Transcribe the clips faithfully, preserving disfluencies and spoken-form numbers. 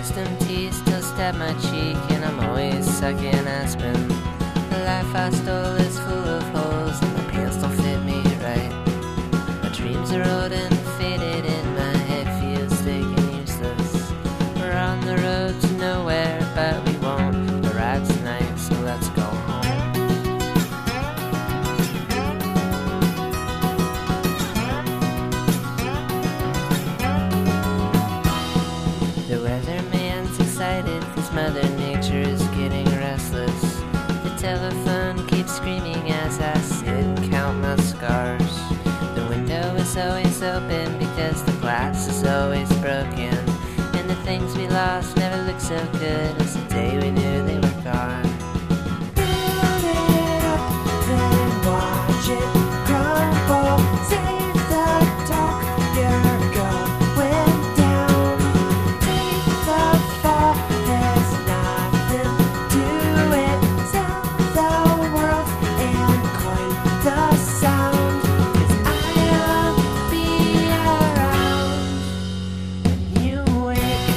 lost empty still stab my cheek, and I'm always sucking aspen. The life I stole is full of holes, and my pants don't fit me right. My dreams are old and faded, and my head feels thick and useless. We're on the road to nowhere, but we won't arrive tonight, so let's go home. The weatherman's excited, cause Mother Nature is getting restless. The telephone keeps screaming as I sit and count my scars. The window is always open because the glass is always broken, and the things we lost never look so good as the day we knew they were gone. Build it up, then watch it crumble. Save the talk, you're going down. Take the fall, there's nothing to it. Sell the world and coin the sound, 'cause I'll be around when you wake.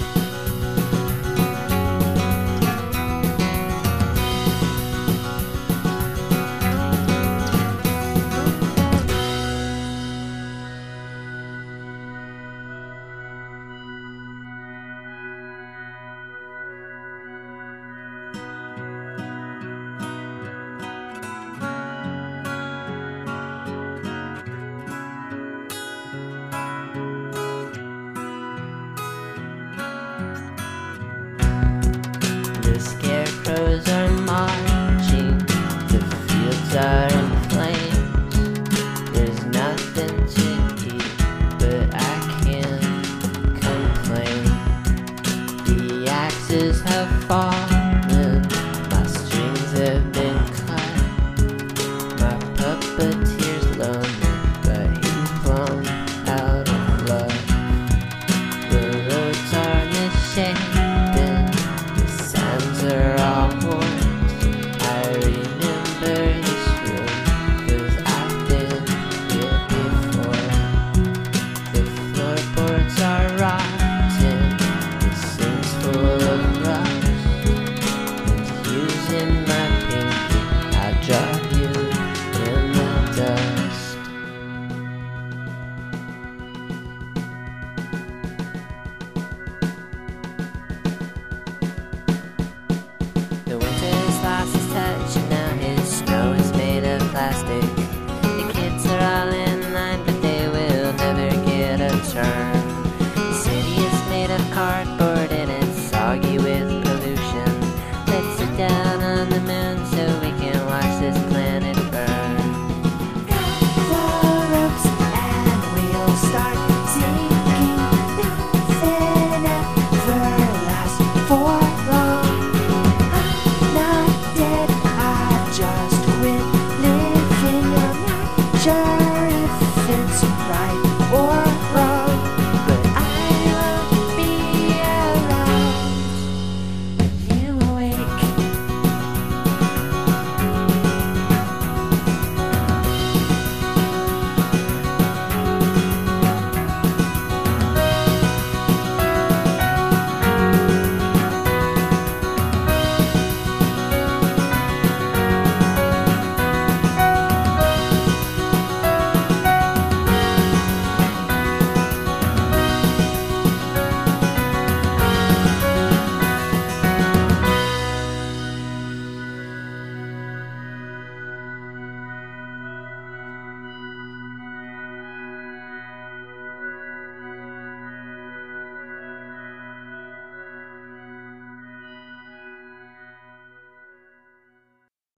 The scarecrows are marching, the fields are in flames. There's nothing to eat, but I can't complain. The axes have fallen, my strings have been cut. My puppeteer's lonely, but he's blown out of luck. The roads are misshapen, the signs are all warped. I remember this room, 'cause I've been here before. The floorboards are rotten, the sink's full of rust. And using my pinky, I draw you in the dust. The winter has lost his touch, and now his snow is made of plastic. The kids are all in line, but they will never get a turn. The city is made of cardboard,